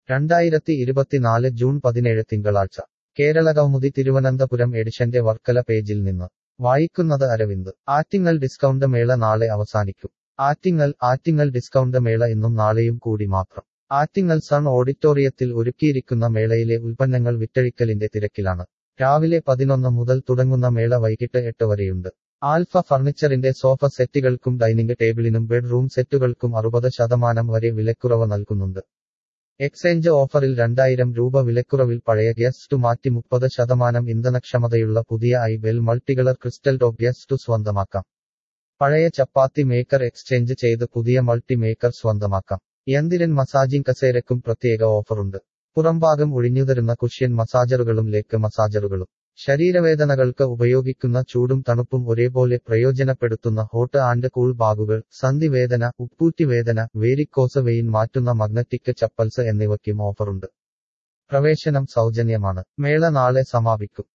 2024 June 17 തിങ്കളാഴ്ച കേരളകൗമുദി തിരുവനന്തപുരം എഡിഷന്റെ വർക്കല പേജിൽ നിന്ന് വായിക്കുന്നത് അരവിന്ദ്. ആറ്റിങ്ങൽ ഡിസ്കൗണ്ട് മേള നാളെ അവസാനിക്കും. ആറ്റിങ്ങൽ ഡിസ്കൗണ്ട് മേള ഇന്നും നാളെയും കൂടി മാത്രം. ആറ്റിങ്ങൽ സൺ ഓഡിറ്റോറിയത്തിൽ ഒരുക്കിയിരിക്കുന്ന മേളയിലെ ഉൽപ്പന്നങ്ങൾ വിറ്റഴിക്കലിന്റെ തിരക്കിലാണ്. രാവിലെ 11 മുതൽ തുടങ്ങുന്ന മേള വൈകിട്ട് 8 വരെയുണ്ട്. ആൽഫ ഫർണിച്ചറിന്റെ സോഫ സെറ്റുകൾക്കും ഡൈനിങ് ടേബിളിനും ബെഡ് റൂം സെറ്റുകൾക്കും 60% വരെ വിലക്കുറവ് നൽകുന്നുണ്ട്. എക്സ്ചേഞ്ച് ഓഫറിൽ 2000 രൂപ വിലക്കുറവിൽ പഴയ ഗ്യാസ് സ്റ്റു മാറ്റി 30% ഇന്ധനക്ഷമതയുള്ള പുതിയ iBell multicolour crystal top gas stove സ്വന്തമാക്കാം. പഴയ ചപ്പാത്തി മേക്കർ എക്സ്ചേഞ്ച് ചെയ്ത് പുതിയ മൾട്ടി മേക്കർ സ്വന്തമാക്കാം. യന്ത്രൻ മസാജിംഗ് കസേരയ്ക്കും പ്രത്യേക ഓഫറുണ്ട്. പുറംഭാഗം ഒഴിഞ്ഞുതരുന്ന കുഷ്യൻ മസാജറുകളും ലേക്ക് മസാജറുകളും. ശരീരവേദനകൾക്ക് ഉപയോഗിക്കുന്ന ചൂടും തണുപ്പും ഒരേപോലെ പ്രയോജനപ്പെടുത്തുന്ന ഹോട്ട് ആൻഡ് കൂൾ ബാഗുകൾ, സന്ധിവേദന, ഉപ്പൂറ്റിവേദന, വേരിക്കോസ് വെയിൻ മാറ്റുന്ന മഗ്നറ്റിക് ചപ്പൽസ് എന്നിവയ്ക്കും ഓഫറുണ്ട്. പ്രവേശനം സൗജന്യമാണ്. മേള നാളെ സമാപിക്കും.